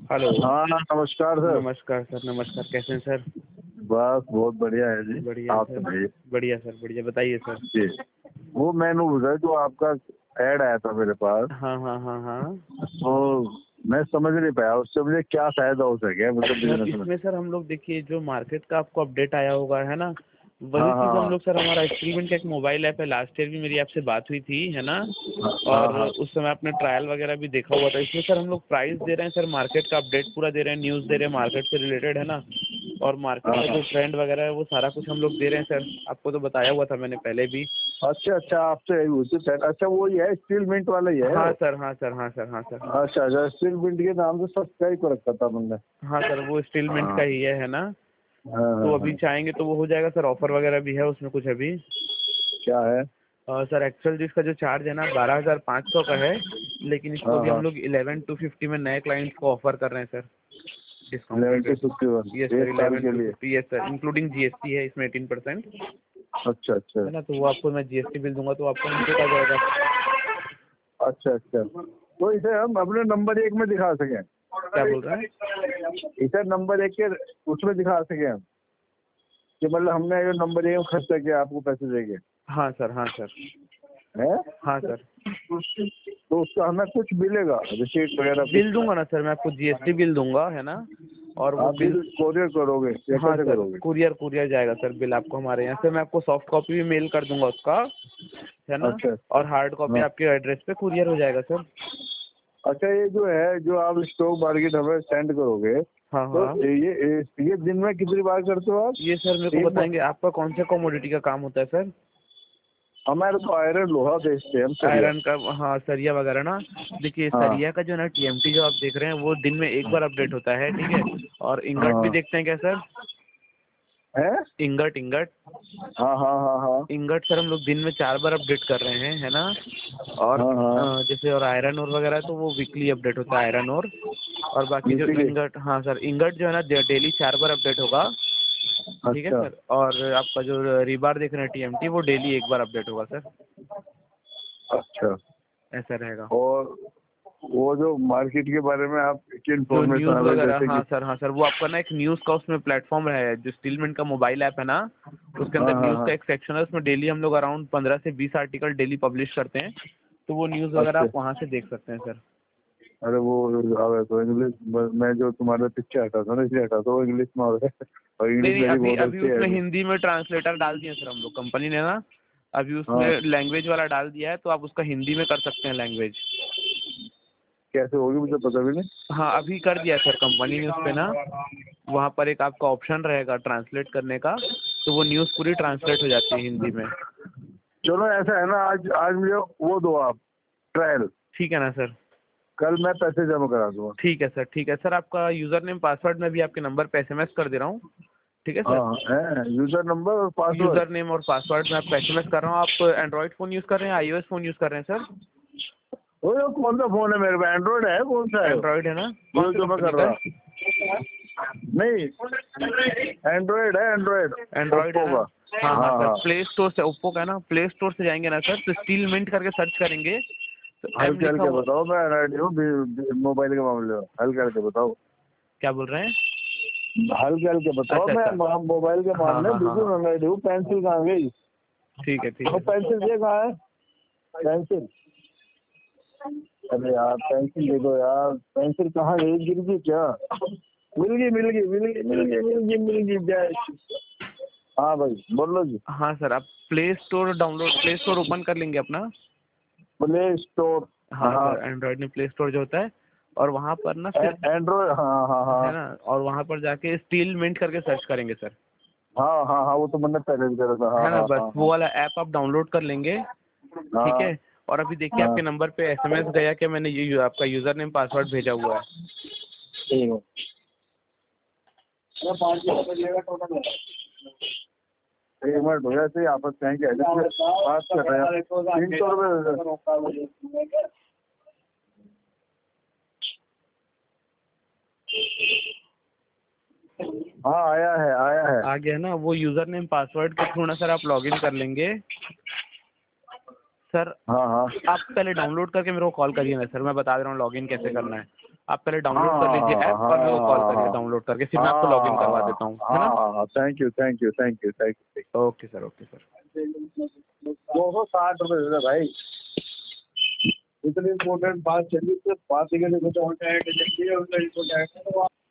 Hello. हाँ नमस्कार sir. नमस्कार सर, नमस्कार। कैसे हैं सर? बस बहुत बढ़िया है जी। बढ़िया है आप सर। सुनाइए। बढ़िया सर, बढ़िया। बताइए सर। जी, वो मैंने पूछा जो आपका ऐड आया था मेरे पास, हाँ, हाँ, हाँ, हाँ। तो मैं समझ नहीं पाया उससे मुझे क्या फायदा हो सके मतलब सर बिजनेस में। इसमें सर हम लोग देखिए, जो मार्केट का आपको अपडेट आया होगा, है ना, वही हाँ हाँ चीज़ हम हाँ लोग सर, हमारा एक्सपेरिमेंट का एक मोबाइल ऐप है। लास्ट ईयर भी मेरी आपसे बात हुई थी, है ना, हाँ और हाँ। उस समय आपने ट्रायल वगैरह भी देखा हुआ था। इसमें सर हम लोग प्राइस दे रहे हैं सर, मार्केट का अपडेट पूरा दे रहे हैं, न्यूज़ दे रहे हैं मार्केट से रिलेटेड, है ना, और मार्केट हाँ का हाँ। जो ट्रेंड वगैरह है वो सारा कुछ हम लोग दे रहे हैं सर। आपको तो बताया हुआ था मैंने पहले भी। अच्छा अच्छा, आपसे यही पूछी सर। अच्छा वो ही है, स्टील मिंट वाला ही है हाँ वो। सर, हाँ सर, हाँ सर, हाँ सर। अच्छा अच्छा, स्टील मिंट के नाम से सब्सक्राइब कर रखा था मैंने। हाँ सर, वो स्टील मिंट हाँ का ही है ना। हाँ तो हाँ अभी हाँ। चाहेंगे तो वो हो जाएगा सर, ऑफर वगैरह भी है उसमें कुछ अभी। क्या है? सर एक्चुअल जिसका जो चार्ज है ना 12,500 का है, लेकिन इसको हाँ भी हम हाँ। लोग 11,250 में नए क्लाइंट्स को ऑफर कर रहे हैं sir, discounted rate. 11 to 51 yes एक सर, साल इलेवन के टू लिए। Fifty yes sir, including GST है इसमें 18%, अच्छा अच्छा। है ना। तो वो आपको मैं जीएसटी बिल दूंगा तो आपको इनपुट आ जाएगा। अच्छा अच्छा, तो इसे हम अपने नंबर 1 में दिखा सकें। क्या बोल रहे हैं? इसे नंबर 1 के उसमें दिखा सकें हम कि मतलब हमने ये नंबर 1 में खर्च करके आपको पैसे देंगे। हाँ सर, हाँ सर, हैं? हाँ सर। तो उसका हमें कुछ मिलेगा, रिसीट वगैरह बिल कुछ? दूंगा ना सर, मैं आपको जीएसटी बिल दूंगा, है ना, और वो आप बिल। बिल कोरियर करोगे या हाँ कैसे सर, करोगे? कुरियर कुरियर जाएगा सर बिल आपको हमारे यहाँ से। मैं आपको सॉफ्ट कॉपी भी मेल कर दूंगा उसका, है ना, अच्छा अच्छा। और हार्ड कॉपी हाँ। आपके एड्रेस पे कुरियर हो जाएगा सर। अच्छा, ये जो है जो आप स्टॉक मार्केट हमें सेंड करोगे, हाँ तो हाँ। ये दिन में कितनी बार करते हो आप? ये सर मेरे को एक बार? बताएंगे आपका कौन से कमोडिटी का काम होता है सर? हमारे तो आयरन लोहा बेचते हैं हम, सरिया। आयरन का, हाँ, सरिया वगैरह ना। देखिए हाँ सरिया का जो ना टीएमटी जो आप देख रहे हैं वो दिन में एक बार अपडेट होता है, ठीक है। और इंगट भी हाँ। देखते हैं क्या सर? है? इंगट, इंगट। हाँ हाँ हाँ हाँ इंगट सर हम लोग दिन में 4 बार अपडेट कर रहे हैं, है ना। और हाँ हाँ। जैसे और आयरन और वगैरह तो वो वीकली अपडेट होता है आयरन और बाकी जो वीकली? इंगट, हाँ सर, इंगट जो है ना डेली 4 बार अपडेट होगा, ठीक है अच्छा सर। और आपका जो रिबार देख रहे हैं टीएमटी वो डेली एक बार अपडेट होगा सर। अच्छा। ऐसा रहेगा। और वो जो मार्केट के बारे में आप की जो इंफॉर्मेशन न्यूज़ हमें वगैरह, जैसे हाँ कि? सर, हाँ सर, वो आपका ना एक न्यूज़ का उसमें प्लेटफॉर्म है, जो स्टीलमेंट का मोबाइल ऐप है ना, उसके हाँ अंदर हाँ न्यूज़ का हाँ। एक सेक्शन है, उसमें डेली हम लोग अराउंड 15 से 20 आर्टिकल डेली पब्लिश करते हैं। तो वो न्यूज़ वगैरह अच्छा। आप वहाँ से देख सकते हैं सर। अरे वो आवे तो इंग्लिश, मैं जो तुम्हारे पीछे हटा था ना इसलिए हटा था, वो इंग्लिश में हो रहा है और नहीं इंग्लिश नहीं, मेरी अभी बहुत अभी अच्छी है उसमें नहीं। हिंदी में ट्रांसलेटर डाल दिए सर हम लोग, कंपनी ने ना, अभी उसमें हाँ। लैंग्वेज वाला डाल दिया है, तो आप उसका हिंदी में कर सकते हैं लैंग्वेज। कैसे होगी मुझे पता भी नहीं। हाँ, अभी कर दिया सर कंपनी ने उस पे ना, वहाँ पर एक आपका ऑप्शन रहेगा ट्रांसलेट करने का, तो वो न्यूज़ पूरी ट्रांसलेट हो जाती है हिंदी में। चलो ऐसा है ना, आज आज मुझे वो दो आप ट्रायल, ठीक है ना सर? कल मैं पैसे जमा करा दूंगा। ठीक है सर, ठीक है सर। आपका यूज़र नेम पासवर्ड मैं भी आपके नंबर पे एसएमएस कर दे रहा हूँ, ठीक है सर। हाँ है यूजर नंबर और पासवर्ड। यूज़र नेम और पासवर्ड मैं आपको एसएमएस कर रहा हूँ। आप एंड्रॉइड फ़ोन यूज़ कर रहे हैं, आईओएस फ़ोन यूज़ कर रहे हैं सर? वो ये कौन सा फोन है मेरे पास, एंड्रॉइड है? कौन सा है एंड्रॉइड है ना? कौन जो सी जो मैं कंपनी कर का रहा? है? नहीं, एंड्रॉइड है, एंड्रॉइड एंड्रॉइड है ओप्पो ना? का। हाँ हाँ हाँ सर, हाँ। प्ले स्टोर से, ओप्पो का है ना, प्ले स्टोर से जाएंगे ना सर, तो स्टील मिंट करके सर्च करेंगे, तो एम हल्के लिखा हल्के हुआ। बताओ, मैं रेडी हूँ मोबाइल के मामले में, हल्के हल्के बताओ। क्या बोल रहे हैं? हल्के हल्के बताओ, अच्छा मैं अच्छा। मोबाइल के हाँ मामले में हाँ हाँ हाँ। बिल्कुल रेडी हूँ। पेंसिल कहाँ गई? ठीक है, ठीक वो है सर। पेंसिल ये कहाँ है? पेंसिल? अरे यार पेंसिल दे दो यार, पेंसिल कहाँ गई? गिर गई क्या? मिल गई मिल गई मिल गई मिल गई मिल गई मिल गई जय। हाँ भाई बोलो जी। हाँ सर, आप प्ले स्टोर ओपन कर लेंगे अपना। Play store? हाँ हाँ। सर, एंड्रॉइड में प्ले स्टोर जो होता है, और वहाँ पर ना फिर, एंड्रॉइड? हाँ हाँ है हाँ ना, और वहाँ पर जाके स्टील मिंट करके सर्च करेंगे सर, हाँ हाँ हाँ, वो तो मैंने पहले भी करा था। हाँ है ना। हाँ बस हाँ वो हाँ वाला ऐप आप डाउनलोड कर लेंगे, ठीक हाँ है। और अभी देखिए हाँ। आपके नंबर पे एसएमएस गया कि मैंने ये आपका यूज़र नेम पासवर्ड भेजा हुआ है। ठीक है। 5 टोटल। 1 मिनट हो गया, से आपस में क्या बात कर रहे हैं? 300 रुपये। हाँ आया है आया है। आ गया ना? वो यूज़र नेम पासवर्ड के थ्रू ना सर आप लॉगिन कर लेंगे सर। हाँ हाँ। आप पहले डाउनलोड करके मेरे को कॉल करिए ना सर, मैं बता दे रहा हूँ लॉगिन कैसे करना है। आप पहले डाउनलोड कर लीजिए ऐप और मेरे को कॉल करिए डाउनलोड करके, फिर मैं आपको लॉगिन करवा देता हूँ, है ना? हाँ, thank you thank you thank you thank you. Okay sir, okay sir. 260 रुपये दे दे भाई, इतनी इम्पोर्टेंट बात चली तो बात ही के लिए